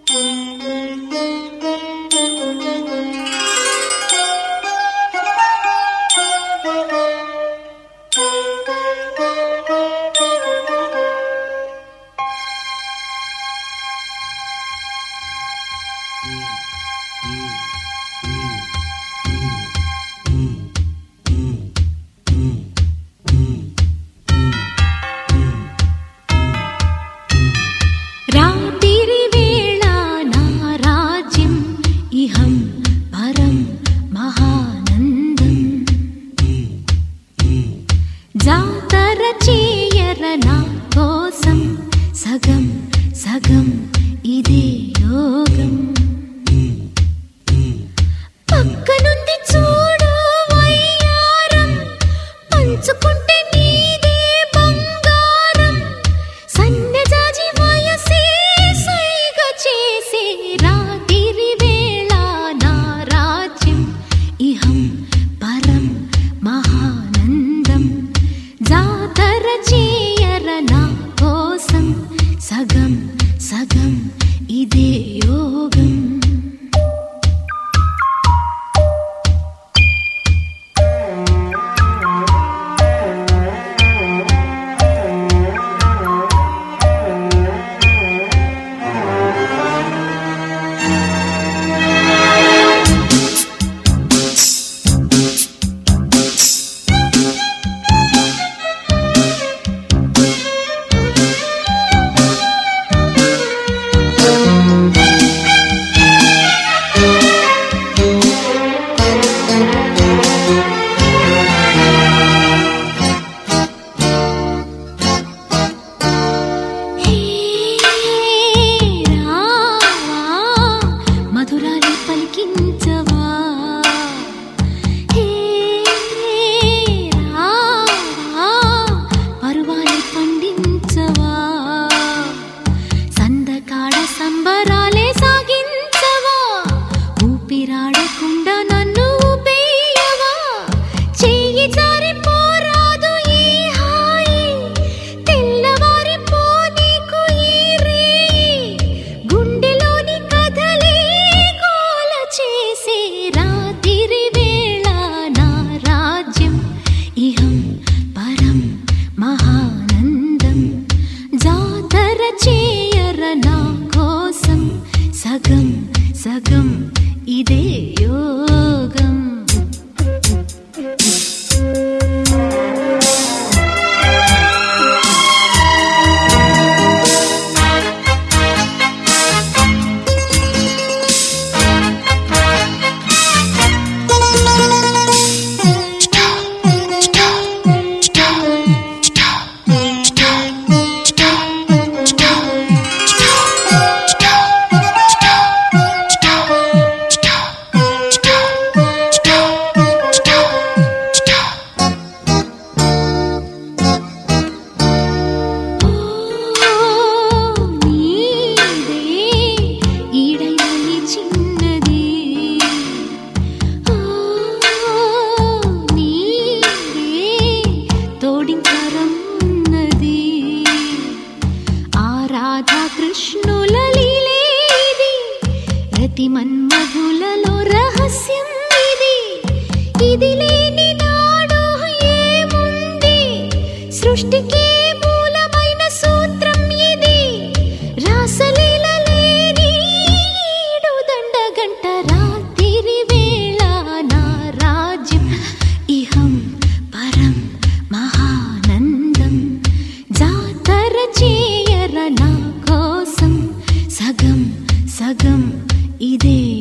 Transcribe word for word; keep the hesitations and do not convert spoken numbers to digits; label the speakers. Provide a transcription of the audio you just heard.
Speaker 1: జాతర చేయర నా కోసం సగం సగం ఇదే యోగం. పక్కనుంది చూడు వయ్యారం, పంచుకుంటే నీదే బంగారం. సన్నజాజి వయసే సైగ చేసే రాత్రి వేళ నా రాజ్యం ఇహం పరం మహానందం. జాతర చేయర నా కోసం సగం సగం ఇదే యోగం. మహానందం జాతర చేయర నా కోసం సగం సగం ఇదే యోగం. కృష్ణుల లీలేది రతి మన్మధులలో రహస్యం ఇది. ఇది లేని నాడు ఏముంది, సృష్టికి మూలమైన సూత్రం ఇది. రాసలీల లేని ఈడు దండగంట రాత్రి వేళ నా రాజ్యం ఇహం పరం మహానందం. జాతర చేయర నా కోసం సగం సగం ఇదే